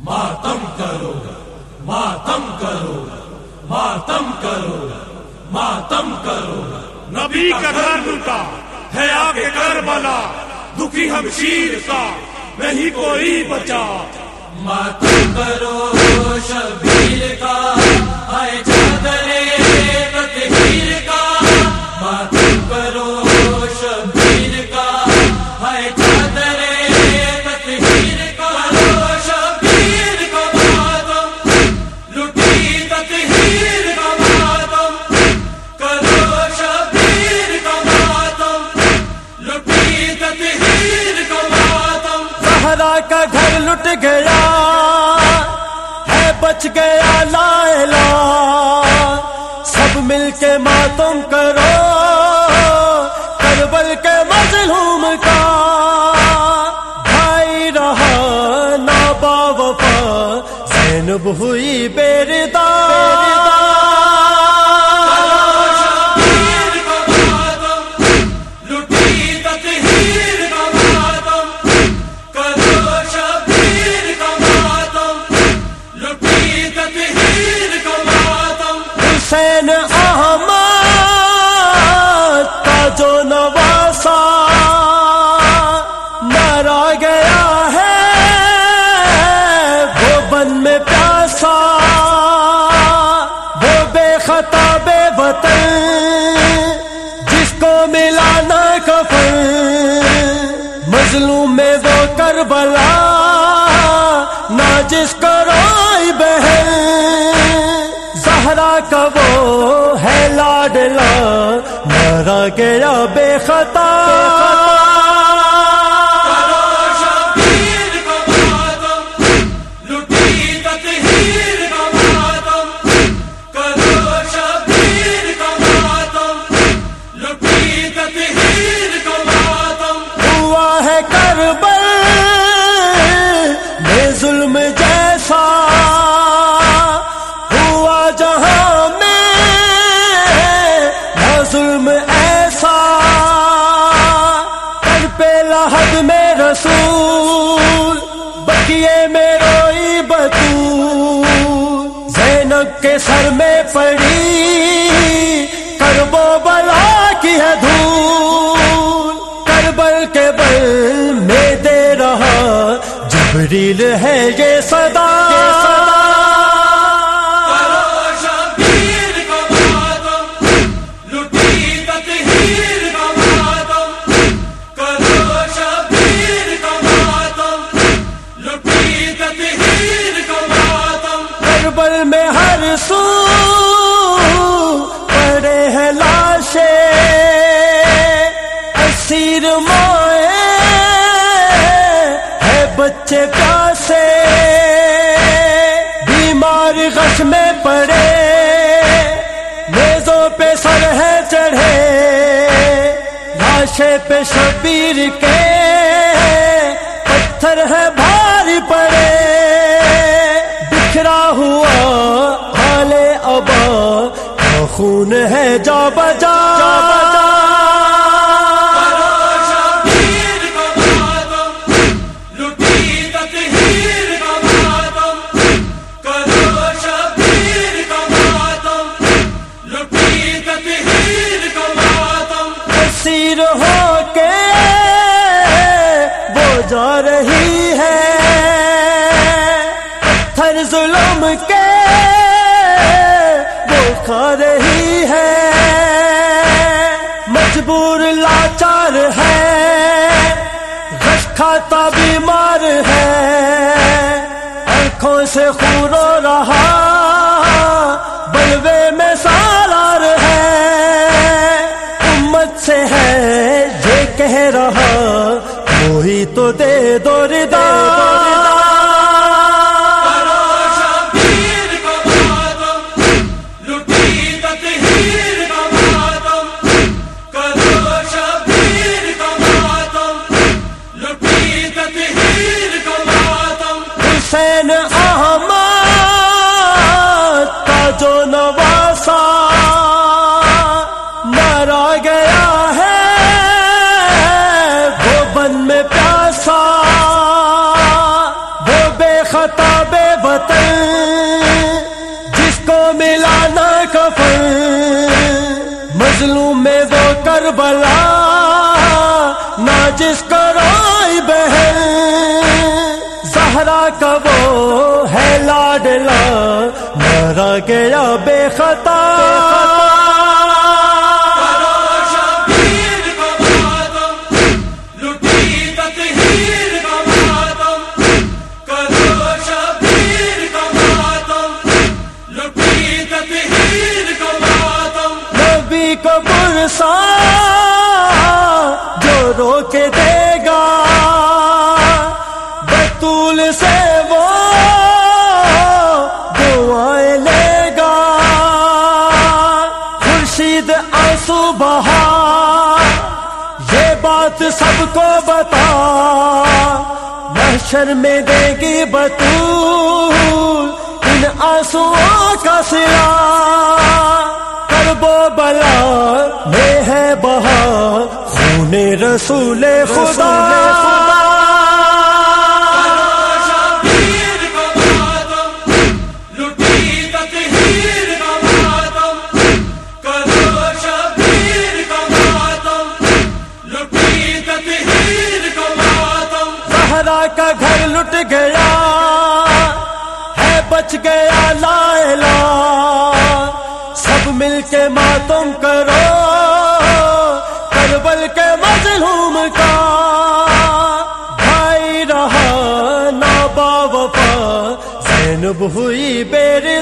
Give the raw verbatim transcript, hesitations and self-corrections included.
मातम करो मातम करो मातम करो मातम करो। नबी का घर लुटा है आगे करबला, दुखी हमशीर का नहीं कोई बचा। मातम करो शबीर का आए चादरे तकदीर का। मातम करो शबीर का आए चादरे तकदीर का। शबीर का मातम लुटी तकदीर का मातम करो। शबीर का मातम लुटी तकदीर का मातम। ज़हरा का घर लुट गया है बच गया लायला, सब मिलके मातम करो करबल के मजलूम का। भाई रहा ना बावफा ज़ैनब हुई बेरिदा। हुसैन अहमद का जो नवासा मारा गया है वो बन में प्यासा। वो बेखता बेवतन जिसको मिला ना कफन, मजलूम में वो करबला ना जिसको रोई बहन। ज़हरा का वो है लाडला मारा गया बेखता। शबीर का मातम लुटी तकदीर का मातम करो। शबीर का मातम लुटी तकदीर का मातम। हुआ है करबल में जुल्म जैसा, जहां में न जुल्म ऐसा। कर पे लहद में रसूल बकिए में रोई बतूल। ज़ैनब के सर में पड़ी करबो बला की है धूल। करबल के बल में दे रहा जिब्रील है ये सदा। करबल में हर सू पड़े हैं लाशे, असीर मोए है बच्चे प्यासे। बीमार गश में पड़े नेज़ों पे सर है चढ़े। लाशे पे शबीर के पत्थर है भारी पड़े। बिखरा हुआ हाले अबा का खून है जा बजा। शबीर का मातम लुटी तकदीर का मातम करो। शबीर का मातम लुटी तकदीर का मातम। असीर होके वो जा रही है हर जुल्म के वो खा रही है। मजबूर लाचार है गश खाता बीमार है। आंखों से खून रो रहा बलवे में सालार है। उम्मत से है ये कह रहा वही तो दे दो रिदा। हुसैन अहमद का जो नवासा मारा गया है वो बन में प्यासा। جس کو روئی بہن زہرا کا وہ ہے لاڈلا مارا گیا بے خطا کو برسا جو رو کے دے گا بطول سے وہ دعائیں لے گا خورشید آنسو بہا یہ بات سب کو بتا محشر میں دے گی بطول ان آنسوؤں کا صلہ کرب و بلا میں ہے بہا خون رسول خدا زہرا کا گھر لٹ گیا ہے بچ گیا لا الہ سب مل کے ماتم کرو کربل کے مظلوم کا بھائی رہا نا با وفا زینب ہوئی بے